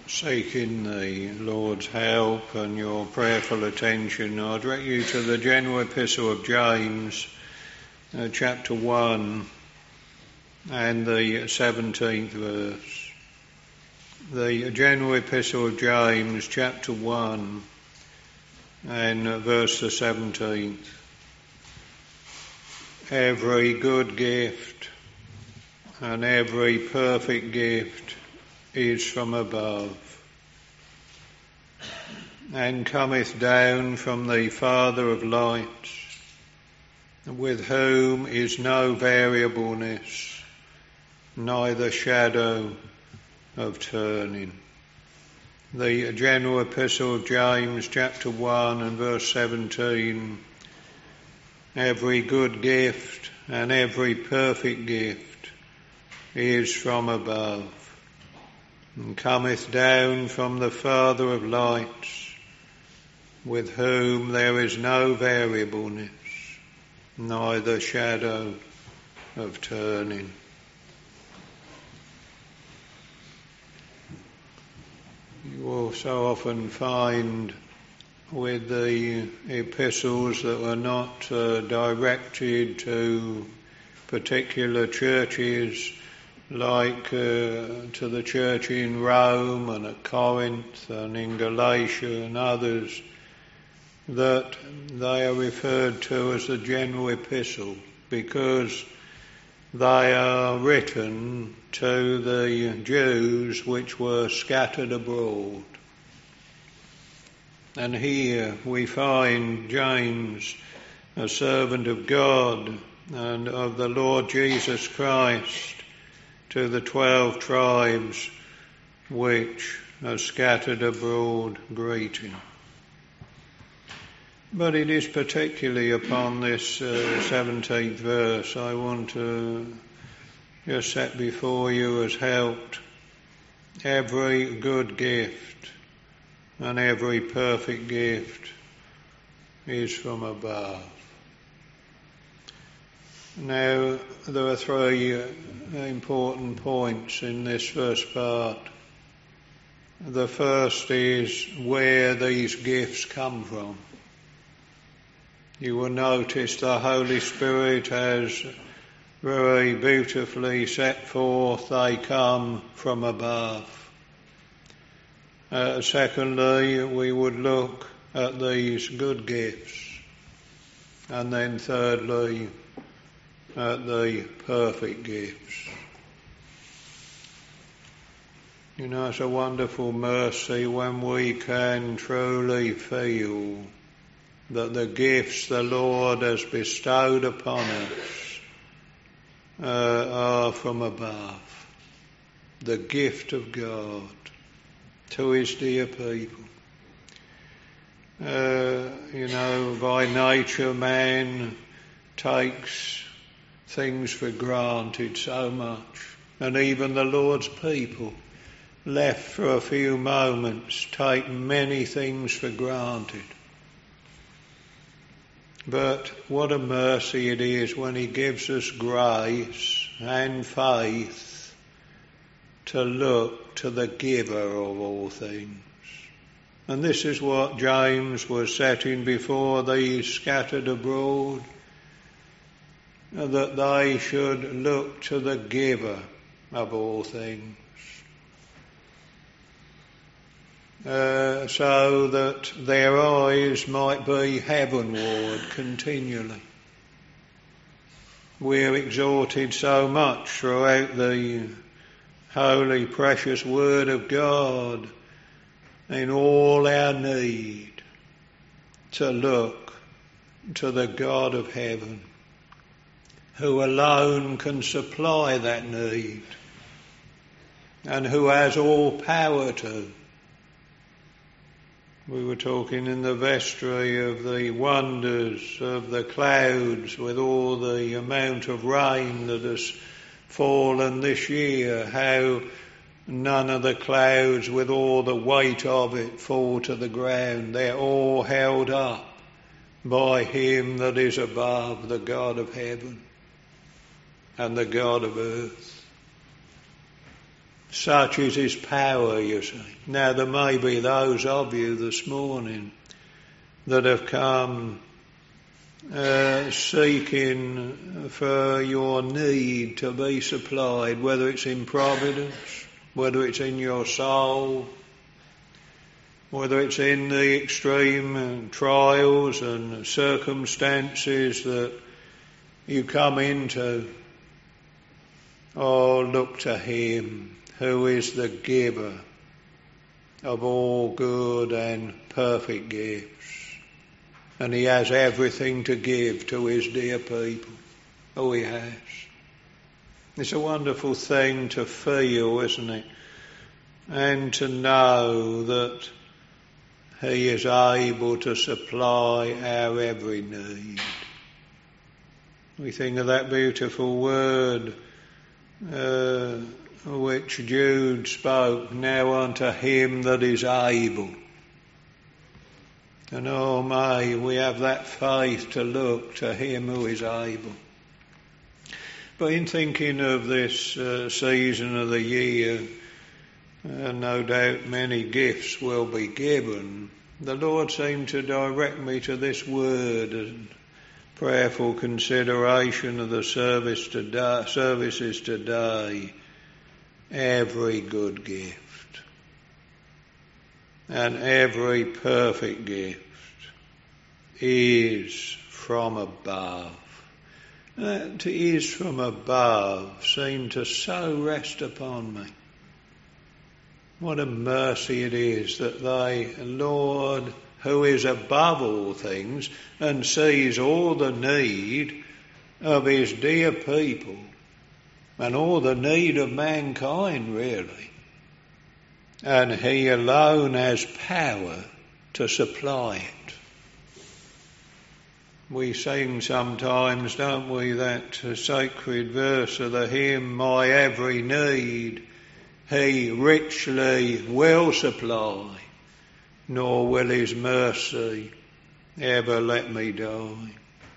Seeking the Lord's help and your prayerful attention, I direct you to the general epistle of James, chapter 1 and the 17th verse. The general epistle of James, chapter 1 and verse the 17th. Every good gift and every perfect gift is from above, and cometh down from the Father of lights, with whom is no variableness, neither shadow of turning. The general epistle of James, chapter 1 and verse 17. Every good gift and every perfect gift is from above, and cometh down from the Father of lights, with whom there is no variableness, neither shadow of turning. You will so often find with the epistles that were not directed to particular churches, like to the church in Rome and at Corinth and in Galatia and others, that they are referred to as the general epistle because they are written to the Jews which were scattered abroad. And here we find James, a servant of God and of the Lord Jesus Christ, to the 12 tribes which are scattered abroad, greeting. But it is particularly upon this 17th verse I want to just set before you as helped. Every good gift and every perfect gift is from above. Now, there are three important points in this first part. The first is where these gifts come from. You will notice the Holy Spirit has very beautifully set forth they come from above. Secondly, we would look at these good gifts. And then thirdly, at the perfect gifts. You know, it's a wonderful mercy when we can truly feel that the gifts the Lord has bestowed upon us are from above. The gift of God to his dear people. You know, by nature man takes things for granted so much, and even the Lord's people, left for a few moments, take many things for granted. But what a mercy it is when he gives us grace and faith to look to the giver of all things. And this is what James was setting before these scattered abroad, that they should look to the giver of all things, so that their eyes might be heavenward continually. We're exhorted so much throughout the holy, precious Word of God in all our need to look to the God of heaven, who alone can supply that need and who has all power to. We were talking in the vestry of the wonders of the clouds with all the amount of rain that has fallen this year, how none of the clouds with all the weight of it fall to the ground. They're all held up by him that is above, the God of heaven and the God of earth. Such is his power, you see. Now there may be those of you this morning that have come seeking for your need to be supplied, whether it's in providence, whether it's in your soul, whether it's in the extreme trials and circumstances that you come into. Oh, look to him who is the giver of all good and perfect gifts. And he has everything to give to his dear people. Oh, he has. It's a wonderful thing to feel, isn't it? And to know that he is able to supply our every need. We think of that beautiful word which Jude spoke, now unto him that is able. And oh, may we have that faith to look to him who is able. But in thinking of this season of the year, no doubt many gifts will be given. The Lord seemed to direct me to this word and prayerful consideration of the services today. Every good gift and every perfect gift is from above. That is from above seemed to so rest upon me. What a mercy it is that thy Lord, who is above all things and sees all the need of his dear people and all the need of mankind, really, and he alone has power to supply it. We sing sometimes, don't we, that sacred verse of the hymn, my every need he richly will supply, nor will his mercy ever let me die.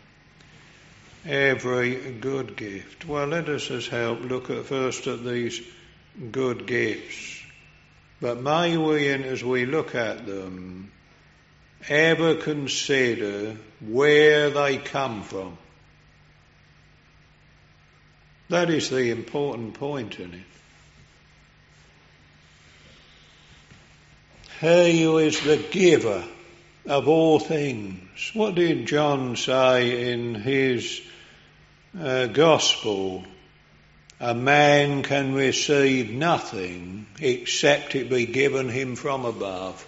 Every good gift. Well, let us as help look first at these good gifts. But may we, as we look at them, ever consider where they come from. That is the important point in it. He who is the giver of all things. What did John say in his gospel? A man can receive nothing except it be given him from above.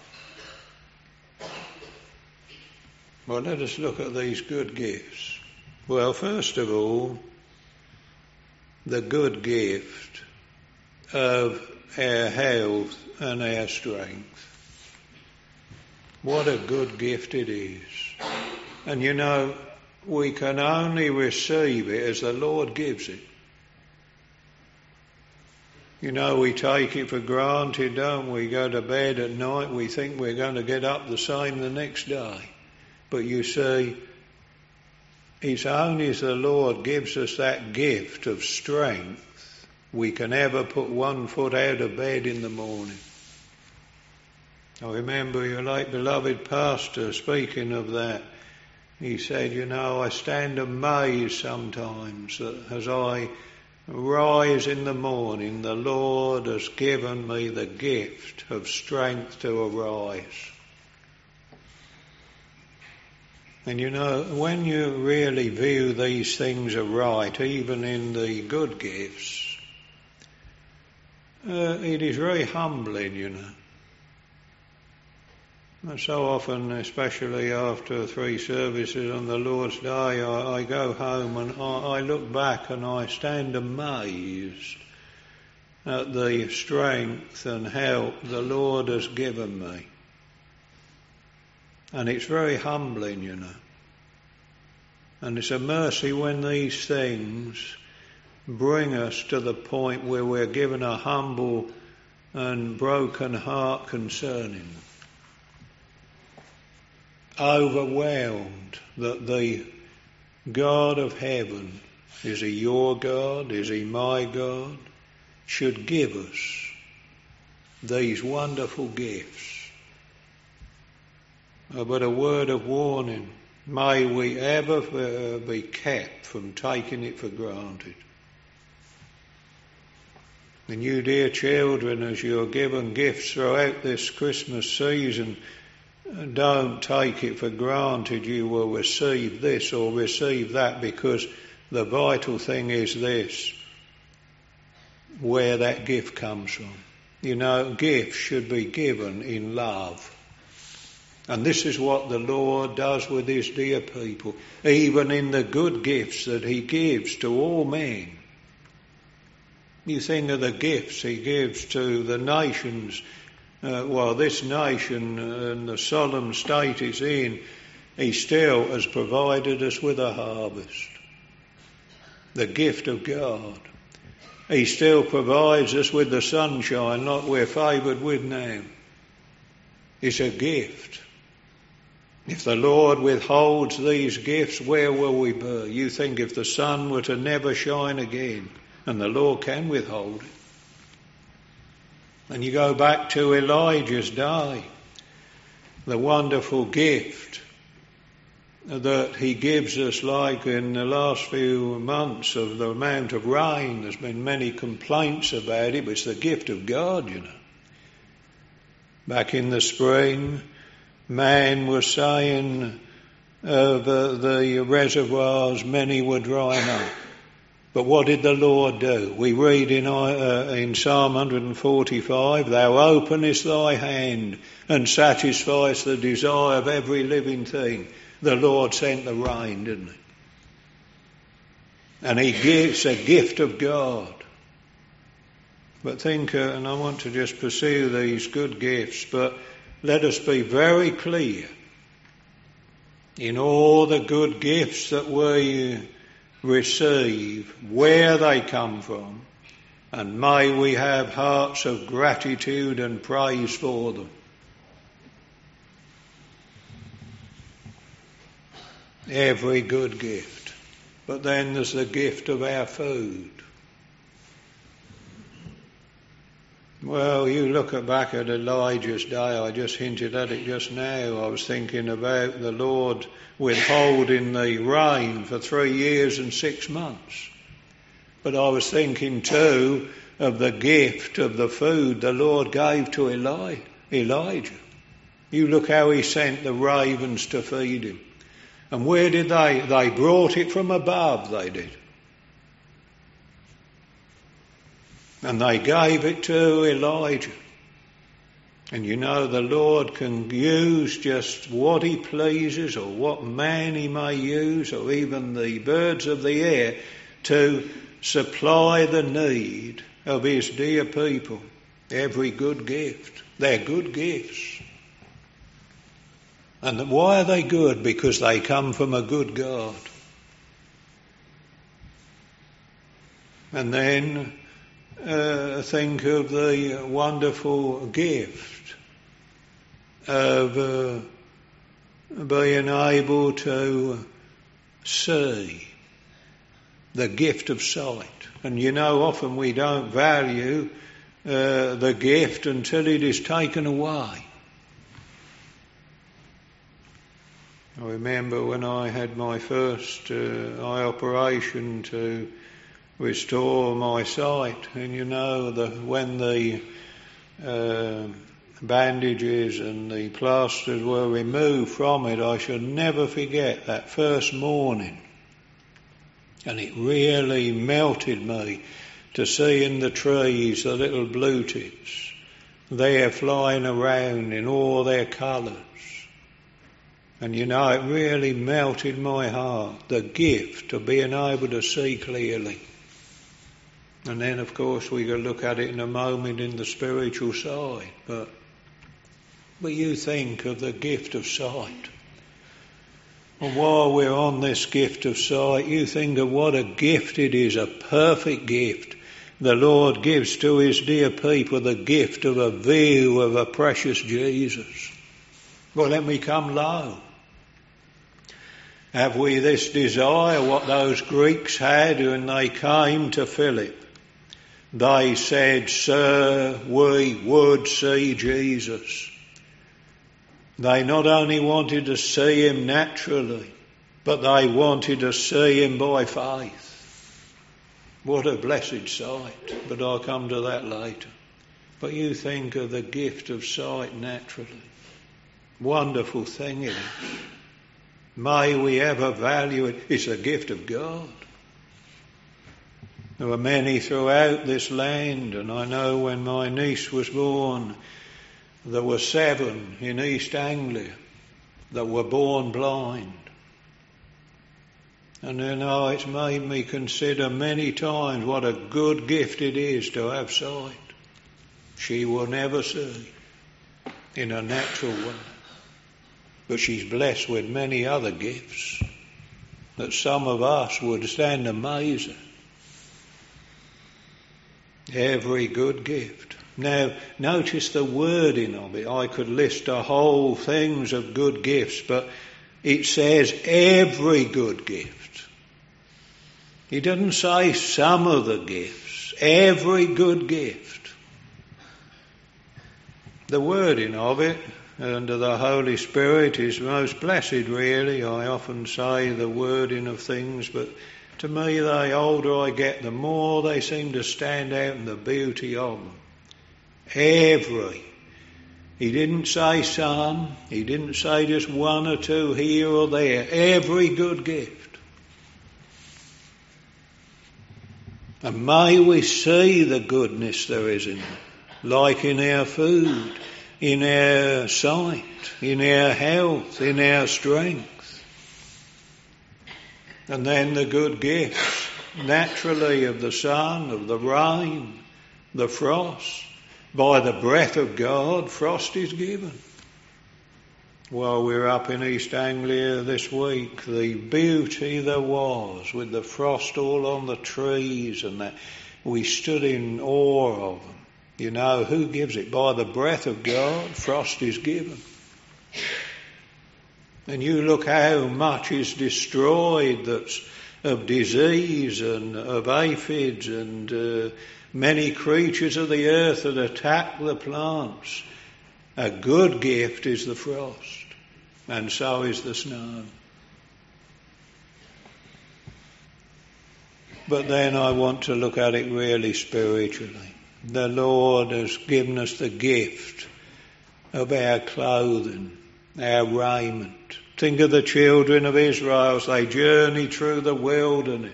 Well, let us look at these good gifts. Well, first of all, the good gift of our health and our strength. What a good gift it is. And you know, we can only receive it as the Lord gives it. You know, we take it for granted, don't we? Go to bed at night, we think we're going to get up the same the next day. But you see, it's only as the Lord gives us that gift of strength, we can ever put one foot out of bed in the morning. I remember your late beloved pastor speaking of that. He said, you know, I stand amazed sometimes that as I rise in the morning, the Lord has given me the gift of strength to arise. And you know, when you really view these things aright, even in the good gifts, it is very humbling, you know. And so often, especially after 3 services on the Lord's Day, I go home and I look back and I stand amazed at the strength and help the Lord has given me. And it's very humbling, you know. And it's a mercy when these things bring us to the point where we're given a humble and broken heart concerning them. Overwhelmed that the God of heaven, is he your God, is he my God, should give us these wonderful gifts. But a word of warning, may we ever be kept from taking it for granted. And you, dear children, as you're given gifts throughout this Christmas season, don't take it for granted you will receive this or receive that, because the vital thing is this, where that gift comes from. You know, gifts should be given in love. And this is what the Lord does with his dear people, even in the good gifts that he gives to all men. You think of the gifts he gives to the nations. This nation and the solemn state it's in, he still has provided us with a harvest. The gift of God. He still provides us with the sunshine like we're favoured with now. It's a gift. If the Lord withholds these gifts, where will we be? You think if the sun were to never shine again, and the Lord can withhold it. And you go back to Elijah's day, the wonderful gift that he gives us, like in the last few months, of the amount of rain. There's been many complaints about it, but it's the gift of God, you know. Back in the spring, man was saying of the reservoirs, many were drying up. But what did the Lord do? We read in Psalm 145, thou openest thy hand and satisfiest the desire of every living thing. The Lord sent the rain, didn't he? And he gives a gift of God. But think, and I want to just pursue these good gifts, but let us be very clear in all the good gifts that we receive, where they come from, and may we have hearts of gratitude and praise for them. Every good gift. But then there's the gift of our food. Well, you look back at Elijah's day, I just hinted at it just now. I was thinking about the Lord withholding the rain for 3 years and 6 months. But I was thinking too of the gift of the food the Lord gave to Elijah. You look how he sent the ravens to feed him. And where did they? They brought it from above, they did. And they gave it to Elijah. And you know the Lord can use just what he pleases, or what man he may use, or even the birds of the air, to supply the need of his dear people. Every good gift. They're good gifts. And why are they good? Because they come from a good God. And then think of the wonderful gift of being able to see, the gift of sight. And you know, often we don't value the gift until it is taken away. I remember when I had my first eye operation to restore my sight, and you know, when the bandages and the plasters were removed from it, I shall never forget that first morning. And it really melted me to see in the trees the little blue tips there flying around in all their colours. And you know, it really melted my heart, the gift of being able to see clearly. And then, of course, we can look at it in a moment in the spiritual side. But you think of the gift of sight. And while we're on this gift of sight, you think of what a gift it is, a perfect gift. The Lord gives to his dear people the gift of a view of a precious Jesus. Well, let me come low. Have we this desire, what those Greeks had when they came to Philip? They said, "Sir, we would see Jesus." They not only wanted to see him naturally, but they wanted to see him by faith. What a blessed sight. But I'll come to that later. But you think of the gift of sight naturally. Wonderful thing it is. May we ever value it. It's a gift of God. There were many throughout this land, and I know when my niece was born, there were 7 in East Anglia that were born blind. And it's made me consider many times what a good gift it is to have sight. She will never see in a natural way. But she's blessed with many other gifts that some of us would stand amazed at. Every good gift. Now, notice the wording of it. I could list a whole things of good gifts, but it says every good gift. It doesn't say some of the gifts. Every good gift. The wording of it under the Holy Spirit is most blessed, really. I often say the wording of things, but to me, the older I get, the more they seem to stand out in the beauty of them. Every. He didn't say some. He didn't say just 1 or 2 here or there. Every good gift. And may we see the goodness there is in it, like in our food, in our sight, in our health, in our strength. And then the good gifts, naturally, of the sun, of the rain, the frost. By the breath of God, frost is given. While we were up in East Anglia this week, the beauty there was with the frost all on the trees and that, we stood in awe of them. You know, who gives it? By the breath of God, frost is given. And you look how much is destroyed that's of disease and of aphids and many creatures of the earth that attack the plants. A good gift is the frost, and so is the snow. But then I want to look at it really spiritually. The Lord has given us the gift of our clothing, our raiment. Think of the children of Israel as they journey through the wilderness.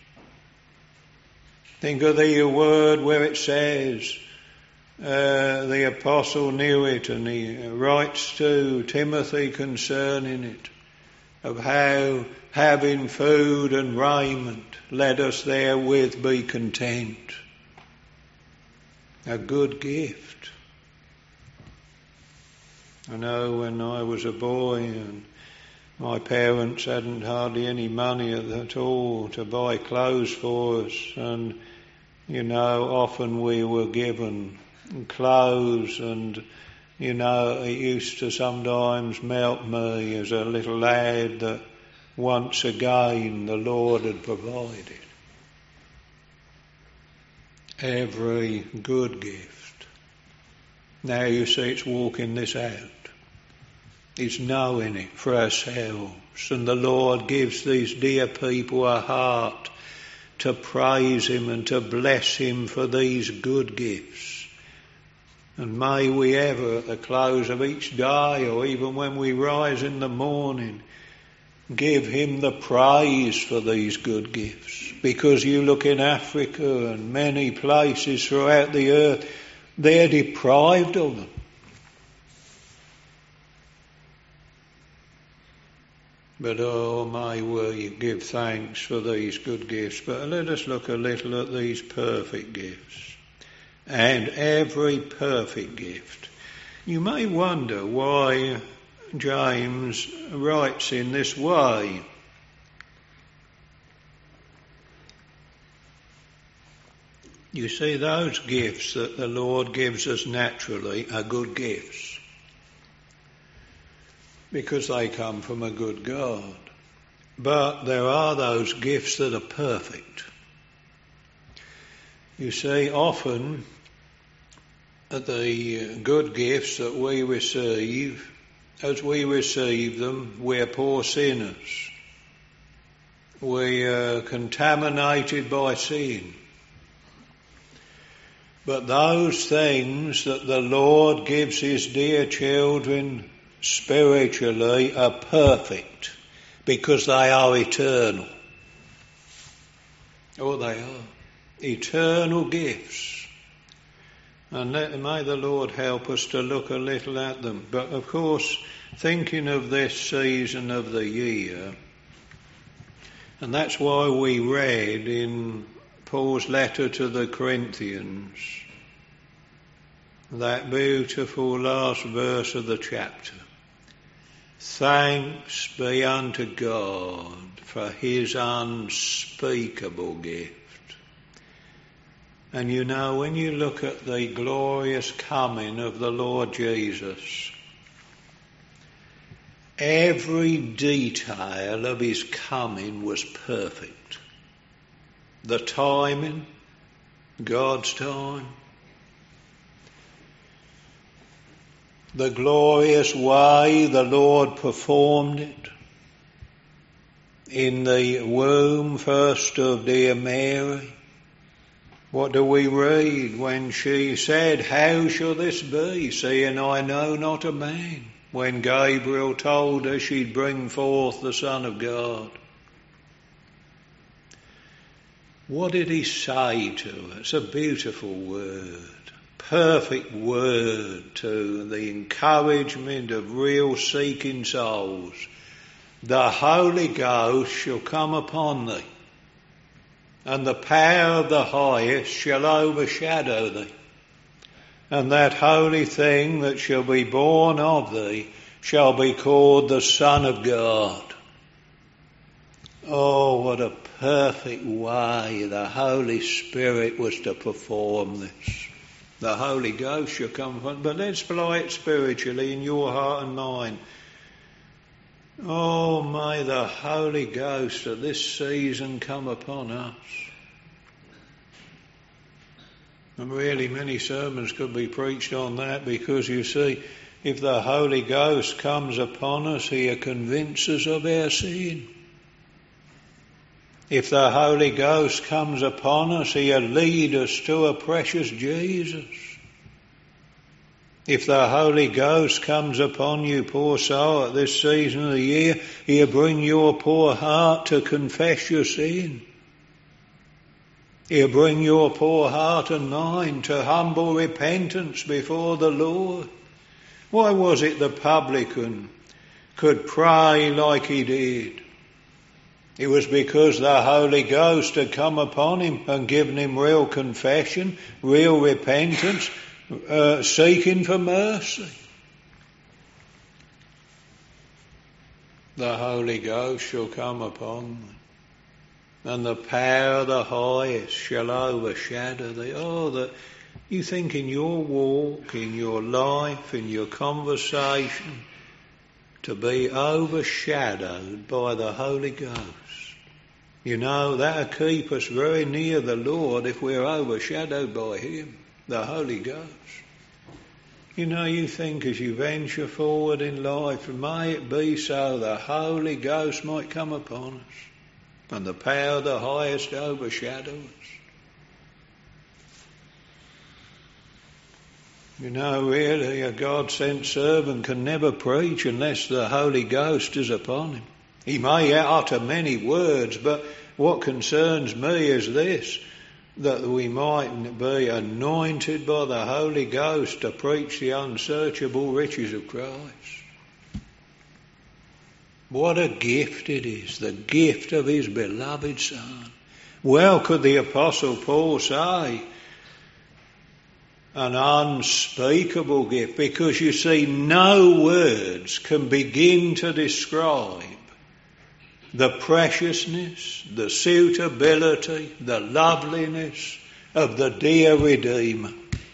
Think of the word where it says, the apostle knew it and he writes to Timothy concerning it, of how having food and raiment, let us therewith be content. A good gift. I know when I was a boy and my parents hadn't hardly any money at all to buy clothes for us, and often we were given clothes, and it used to sometimes melt me as a little lad that once again the Lord had provided. Every good gift. Now you see it's walking this out. It's knowing it for ourselves. And the Lord gives these dear people a heart to praise him and to bless him for these good gifts. And may we ever, at the close of each day, or even when we rise in the morning, give him the praise for these good gifts. Because you look in Africa and many places throughout the earth, they're deprived of them. But may we give thanks for these good gifts. But let us look a little at these perfect gifts. And every perfect gift. You may wonder why James writes in this way. You see, those gifts that the Lord gives us naturally are good gifts, because they come from a good God. But there are those gifts that are perfect. You see, often the good gifts that we receive, as we receive them, we're poor sinners. We are contaminated by sin. But those things that the Lord gives his dear children spiritually are perfect because they are eternal. Oh, they are. Eternal gifts. And may the Lord help us to look a little at them. But of course, thinking of this season of the year, and that's why we read in Paul's letter to the Corinthians, that beautiful last verse of the chapter. Thanks be unto God for his unspeakable gift. And you know, when you look at the glorious coming of the Lord Jesus, every detail of his coming was perfect. The timing, God's time. The glorious way the Lord performed it. In the womb first of dear Mary. What do we read when she said, how shall this be, seeing I know not a man? When Gabriel told her she'd bring forth the Son of God. What did he say to her? It's a beautiful word. Perfect word to the encouragement of real seeking souls. The Holy Ghost shall come upon thee, and the power of the highest shall overshadow thee. And that holy thing that shall be born of thee shall be called the Son of God. Oh, what a perfect way the Holy Spirit was to perform this. The Holy Ghost shall come upon, but let's apply it spiritually in your heart and mind. Oh, may the Holy Ghost of this season come upon us. And really many sermons could be preached on that, because you see, if the Holy Ghost comes upon us, he'll convince us of our sin. If the Holy Ghost comes upon us, he'll lead us to a precious Jesus. If the Holy Ghost comes upon you, poor soul, at this season of the year, he'll bring your poor heart to confess your sin. He'll bring your poor heart and mind to humble repentance before the Lord. Why was it the publican could pray like he did? It was because the Holy Ghost had come upon him and given him real confession, real repentance, seeking for mercy. The Holy Ghost shall come upon thee, and the power of the highest shall overshadow thee. Oh, that you think in your walk, in your life, in your conversation, to be overshadowed by the Holy Ghost. You know, that'll keep us very near the Lord if we're overshadowed by him, the Holy Ghost. You know, you think as you venture forward in life, may it be so the Holy Ghost might come upon us, and the power of the highest overshadow us. You know, really, a God-sent servant can never preach unless the Holy Ghost is upon him. He may utter many words, but what concerns me is this, that we might be anointed by the Holy Ghost to preach the unsearchable riches of Christ. What a gift it is, the gift of his beloved Son. Well could the Apostle Paul say, an unspeakable gift, because you see, no words can begin to describe the preciousness, the suitability, the loveliness of the dear Redeemer.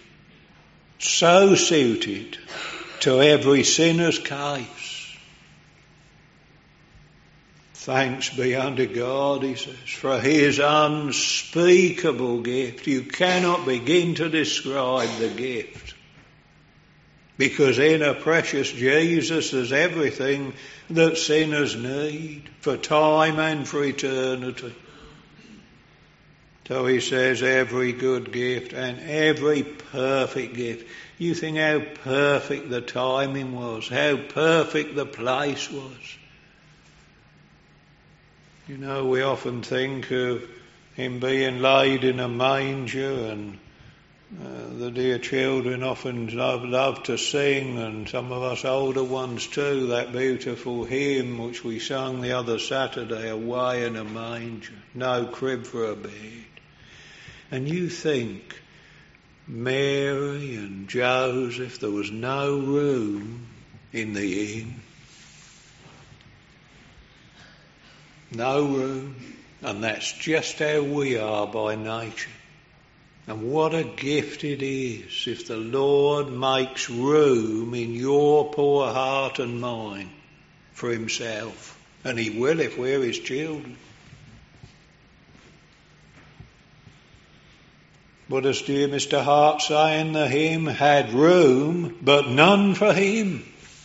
So suited to every sinner's case. Thanks be unto God, he says, for his unspeakable gift. You cannot begin to describe the gift. Because in a precious Jesus there's everything that sinners need for time and for eternity. So he says every good gift and every perfect gift. You think how perfect the timing was, how perfect the place was. You know, we often think of him being laid in a manger, and the dear children often love to sing, and some of us older ones too, that beautiful hymn which we sung the other Saturday, Away in a Manger, no crib for a bed. And you think, Mary and Joseph, there was no room in the inn. No room. And that's just how we are by nature. And what a gift it is if the Lord makes room in your poor heart and mine for himself. And he will if we're his children. But as dear Mr. Hart saying, the hymn had room, but none for him.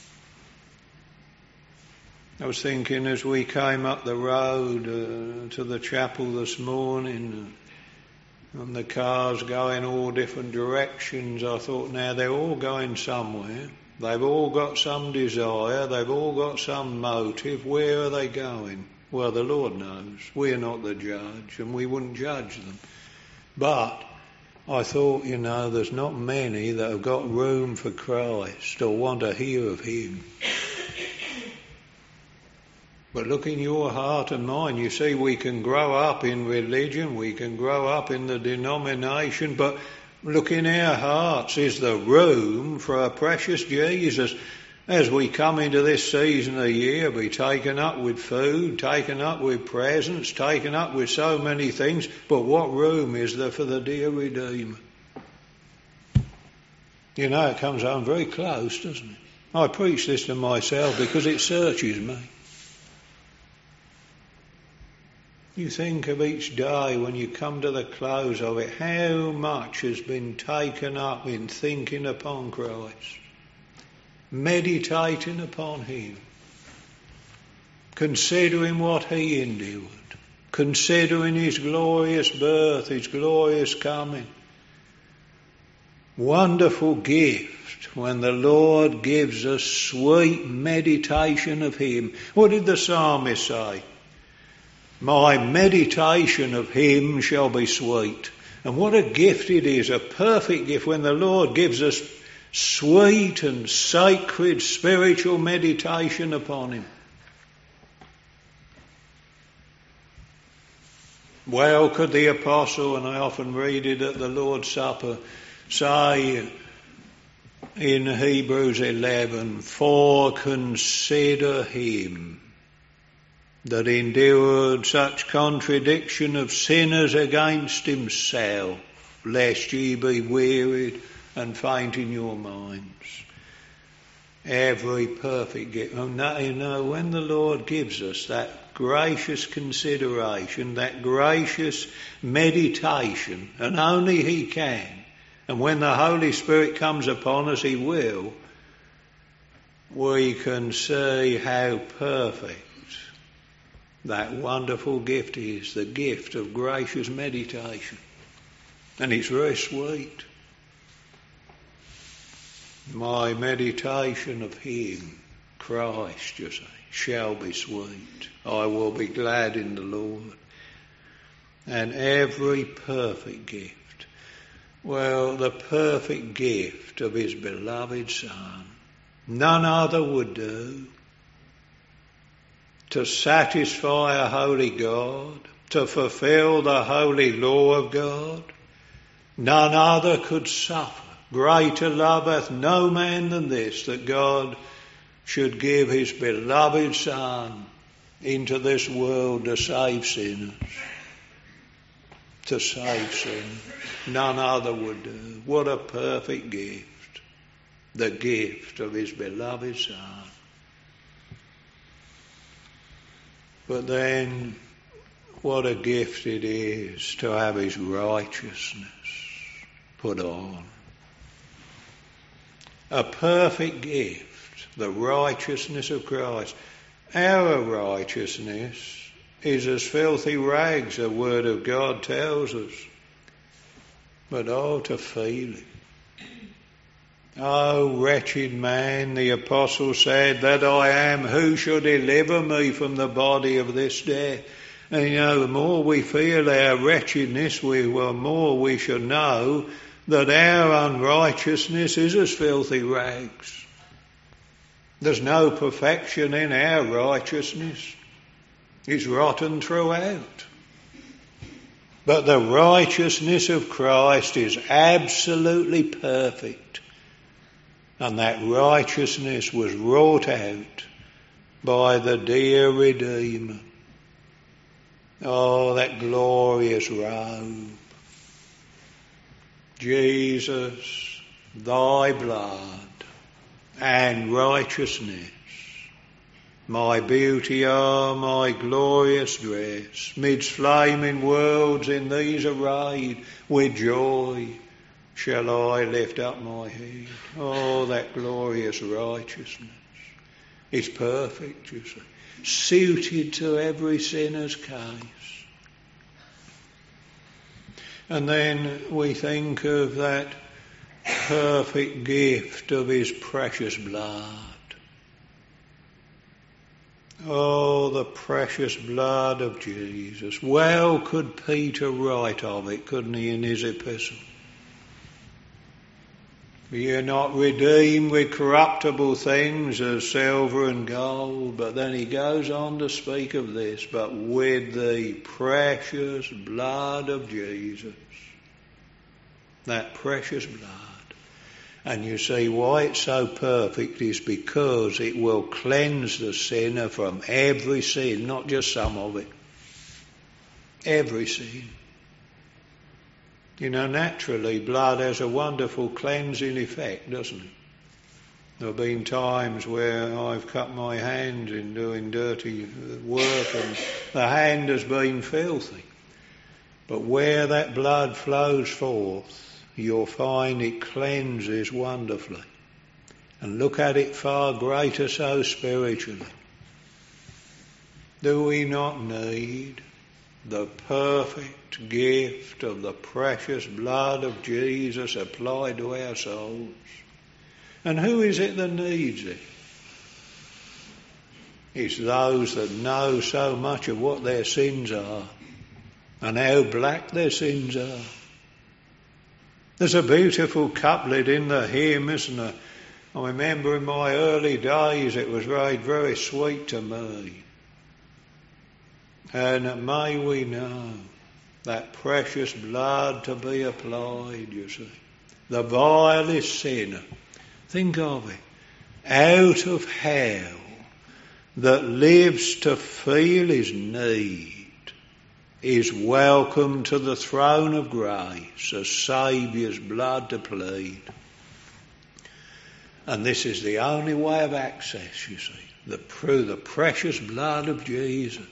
I was thinking as we came up the road to the chapel this morning, and the cars going all different directions, I thought, now they're all going somewhere. They've all got some desire. They've all got some motive. Where are they going? Well, the Lord knows. We're not the judge, and we wouldn't judge them. But I thought, you know, there's not many that have got room for Christ or want to hear of him. But look in your heart and mine. You see, we can grow up in religion, we can grow up in the denomination, but look in our hearts. Is there room for a precious Jesus? As we come into this season of year, be taken up with food, taken up with presents, taken up with so many things, but what room is there for the dear Redeemer? You know, it comes home very close, doesn't it? I preach this to myself because it searches me. You think of each day when you come to the close of it, how much has been taken up in thinking upon Christ, meditating upon him, considering what he endured, considering his glorious birth, his glorious coming. Wonderful gift when the Lord gives us sweet meditation of him. What did the psalmist say? My meditation of him shall be sweet. And what a gift it is, a perfect gift when the Lord gives us sweet and sacred spiritual meditation upon him. Well, could the apostle, and I often read it at the Lord's Supper, say in Hebrews 11, for consider him that endured such contradiction of sinners against himself, lest ye be wearied and faint in your minds. Every perfect gift. You know, when the Lord gives us that gracious consideration, that gracious meditation, and only he can, and when the Holy Spirit comes upon us, he will, we can see how perfect that wonderful gift is, the gift of gracious meditation. And it's very sweet. My meditation of him, Christ, you say, shall be sweet. I will be glad in the Lord. And every perfect gift, well, the perfect gift of his beloved Son, none other would do. To satisfy a holy God, to fulfill the holy law of God. None other could suffer. Greater love hath no man than this, that God should give his beloved Son into this world to save sinners. To save sinners. None other would do. What a perfect gift. The gift of his beloved Son. But then, what a gift it is to have his righteousness put on. A perfect gift, the righteousness of Christ. Our righteousness is as filthy rags, the Word of God tells us. But oh, to feel it. Oh, wretched man, the apostle said, that I am, who shall deliver me from the body of this death? And the more we feel our wretchedness, the more we shall know that our unrighteousness is as filthy rags. There's no perfection in our righteousness. It's rotten throughout. But the righteousness of Christ is absolutely perfect. And that righteousness was wrought out by the dear Redeemer. Oh, that glorious robe. Jesus, thy blood and righteousness, my beauty, oh, my glorious dress, midst flaming worlds in these arrayed, with joy shall I lift up my head. Oh, that glorious righteousness is perfect, you see, suited to every sinner's case. And then we think of that perfect gift of his precious blood. Oh, the precious blood of Jesus. Well could Peter write of it, couldn't he, in his epistle? Ye are not redeemed with corruptible things as silver and gold. But then he goes on to speak of this, but with the precious blood of Jesus. That precious blood. And you see why it's so perfect is because it will cleanse the sinner from every sin, not just some of it. Every sin. Naturally, blood has a wonderful cleansing effect, doesn't it? There have been times where I've cut my hand in doing dirty work and the hand has been filthy. But where that blood flows forth, you'll find it cleanses wonderfully. And look at it far greater so spiritually. Do we not need the perfect gift of the precious blood of Jesus applied to our souls? And who is it that needs it? It's those that know so much of what their sins are and how black their sins are. There's a beautiful couplet in the hymn, isn't there? I remember in my early days it was very, very sweet to me. And may we know that precious blood to be applied, you see. The vilest sinner, think of it, out of hell, that lives to feel his need, is welcome to the throne of grace, a Saviour's blood to plead. And this is the only way of access, you see, through the precious blood of Jesus.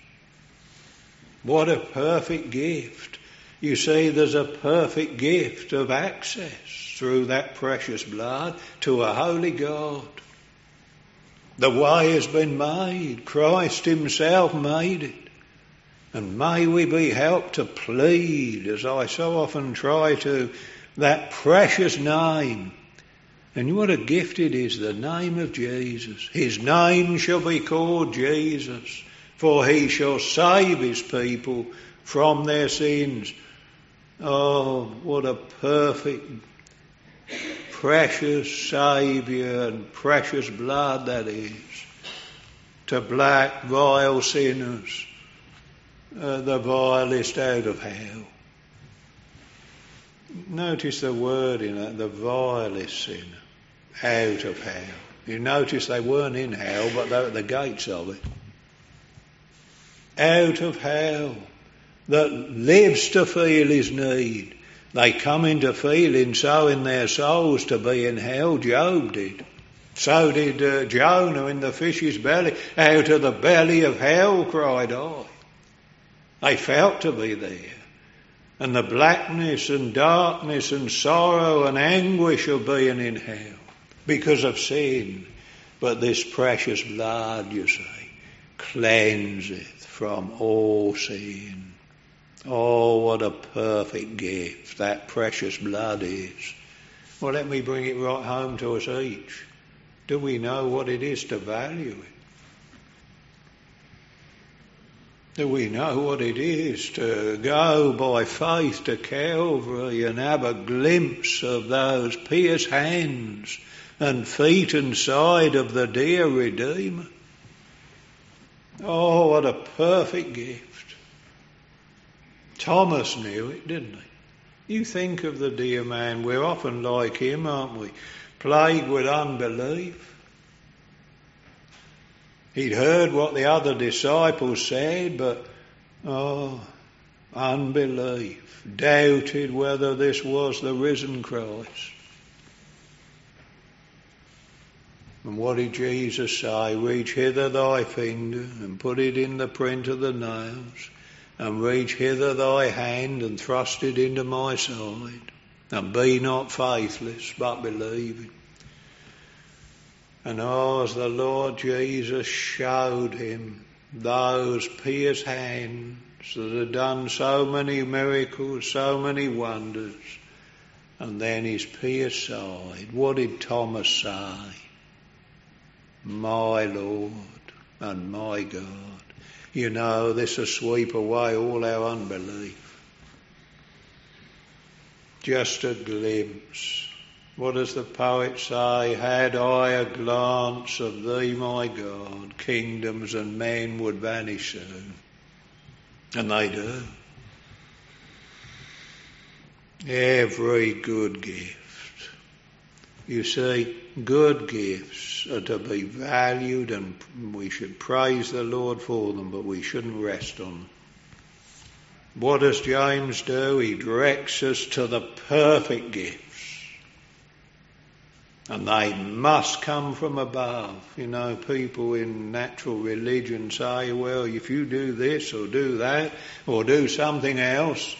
What a perfect gift. You see, there's a perfect gift of access through that precious blood to a holy God. The way has been made. Christ himself made it. And may we be helped to plead, as I so often try to, that precious name. And what a gift it is, the name of Jesus. His name shall be called Jesus, for he shall save his people from their sins. Oh, what a perfect, precious Saviour and precious blood that is. To black, vile sinners. The vilest out of hell. Notice the word in it, the vilest sinner, out of hell. You notice they weren't in hell, but they're at the gates of it. Out of hell, that lives to feel his need. They come into feeling so in their souls to be in hell. Job did. So did Jonah in the fish's belly. Out of the belly of hell cried I. They felt to be there. And the blackness and darkness and sorrow and anguish of being in hell because of sin. But this precious blood, you see, cleanseth from all sin. Oh, what a perfect gift that precious blood is. Well, let me bring it right home to us each. Do we know what it is to value it? Do we know what it is to go by faith to Calvary and have a glimpse of those pierced hands and feet and side of the dear Redeemer? Oh, what a perfect gift. Thomas knew it, didn't he? You think of the dear man, we're often like him, aren't we? Plagued with unbelief. He'd heard what the other disciples said, but, unbelief. Doubted whether this was the risen Christ. And what did Jesus say? Reach hither thy finger and put it in the print of the nails, and reach hither thy hand and thrust it into my side, and be not faithless, but believing. And as the Lord Jesus showed him those pierced hands that had done so many miracles, so many wonders, and then his pierced side, what did Thomas say? My Lord and my God. You know, this will sweep away all our unbelief. Just a glimpse. What does the poet say? Had I a glance of thee, my God, kingdoms and men would vanish soon. And they do. Every good gift. You see, good gifts are to be valued, and we should praise the Lord for them, but we shouldn't rest on them. What does James do? He directs us to the perfect gifts. And they must come from above. You know, people in natural religion say, well, if you do this or do that or do something else,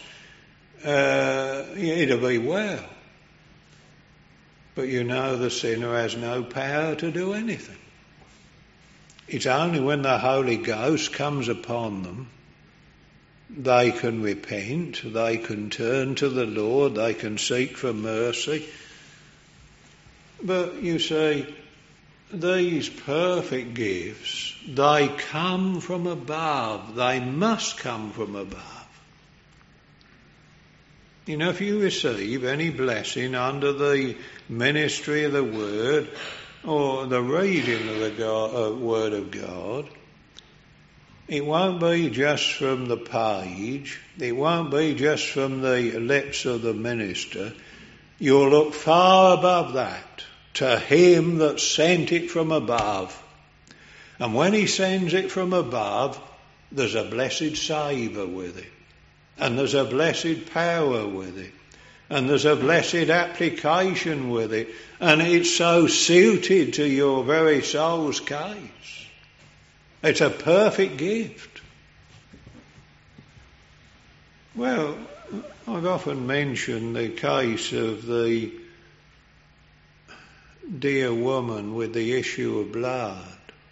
it'll be well. But you know, the sinner has no power to do anything. It's only when the Holy Ghost comes upon them, they can repent, they can turn to the Lord, they can seek for mercy. But you see, these perfect gifts, they come from above. They must come from above. You know, if you receive any blessing under the ministry of the Word or the reading of the Word of God, it won't be just from the page. It won't be just from the lips of the minister. You'll look far above that to him that sent it from above. And when he sends it from above, there's a blessed savour with it. And there's a blessed power with it. And there's a blessed application with it. And it's so suited to your very soul's case. It's a perfect gift. Well, I've often mentioned the case of the dear woman with the issue of blood.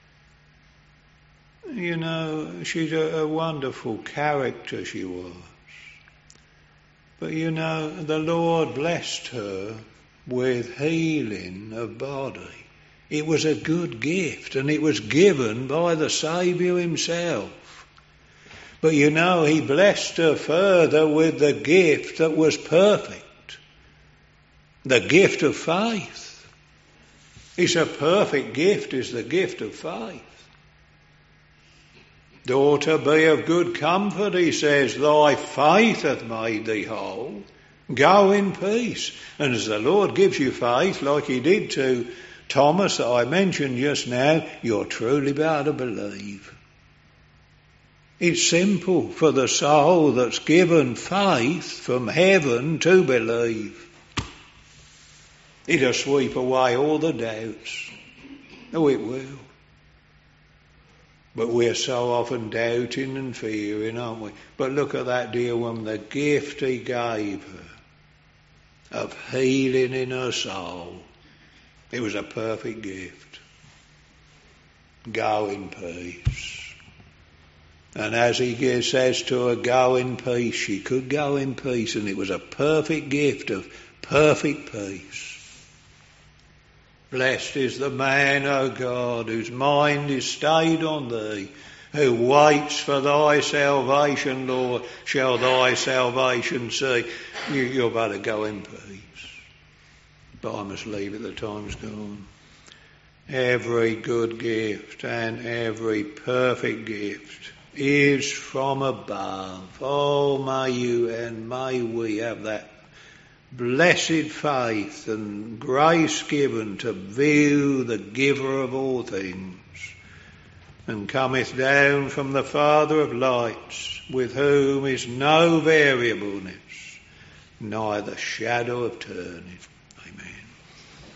You know, she's a wonderful character, she was. But you know, the Lord blessed her with healing of body. It was a good gift, and it was given by the Saviour himself. But you know, he blessed her further with the gift that was perfect. The gift of faith. It's a perfect gift, is the gift of faith. Daughter, be of good comfort, he says, thy faith hath made thee whole. Go in peace. And as the Lord gives you faith, like he did to Thomas that I mentioned just now, you're truly about to believe. It's simple for the soul that's given faith from heaven to believe. It'll sweep away all the doubts. Oh, it will. But we're so often doubting and fearing, aren't we? But look at that dear woman, the gift he gave her of healing in her soul. It was a perfect gift. Go in peace. And as he says to her, go in peace, she could go in peace, and it was a perfect gift of perfect peace. Blessed is the man, O God, whose mind is stayed on thee, who waits for thy salvation, Lord, shall thy salvation see. You're about to go in peace. But I must leave it, the time's gone. Every good gift and every perfect gift is from above. Oh, may you and may we have that blessed faith and grace given to view the giver of all things, and cometh down from the Father of lights, with whom is no variableness, neither shadow of turning.